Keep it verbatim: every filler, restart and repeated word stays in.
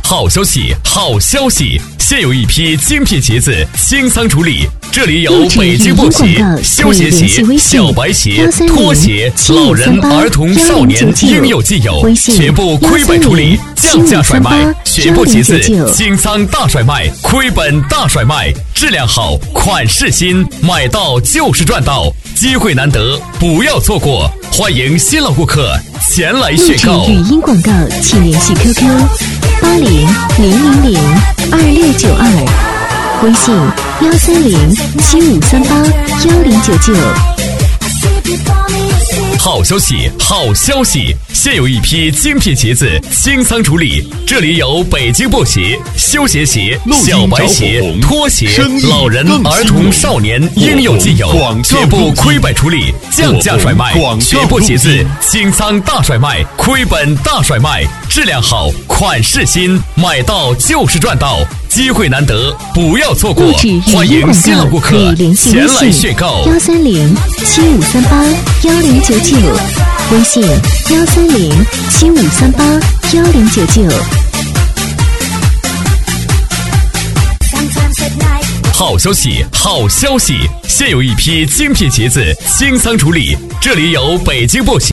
好消息，好消息！现有一批精品鞋子清仓处理，这里有北京布鞋、休闲鞋、小白鞋、拖鞋、老人、儿童、少年应有尽有，全部亏本处理，降价甩卖，全部鞋子清仓大甩卖，亏本大甩卖，质量好，款式新，买到就是赚到，机会难得，不要错过！欢迎新老顾客前来选购。 语音广告，请联系 Q Q 八零零零零二六九二，微信幺三零七五三八幺零九九。 好消息，好消息！现有一批精品鞋子清仓处理，这里有北京布鞋、休闲鞋、小白鞋、拖鞋、老人、儿童、少年应有尽有，全部亏本处理，降价甩卖，全部鞋子清仓大甩卖，亏本大甩卖，质量好，款式新，买到就是赚到，机会难得，不要错过！欢迎新老顾客前来选购。 幺三零七五三八幺零九九，微信幺三零七五三八幺零九九。 好消息，好消息！现有一批精品鞋子清仓处理，这里有北京布鞋。